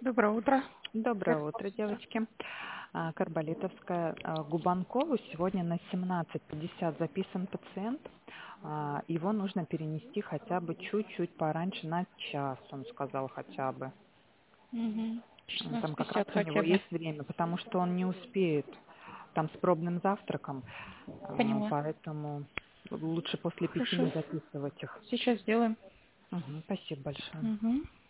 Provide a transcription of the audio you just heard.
Доброе утро. Доброе утро, девочки. Карболитовская, Губанкову сегодня на 17:50 записан пациент. Его нужно перенести хотя бы чуть-чуть пораньше, на час, он сказал хотя бы. Угу. Там как раз 16:50 у него хотя бы. есть время, потому что он не успеет там с пробным завтраком, Поняла. поэтому лучше после 5 Хорошо. не записывать их. Сейчас сделаем. Спасибо большое. Угу.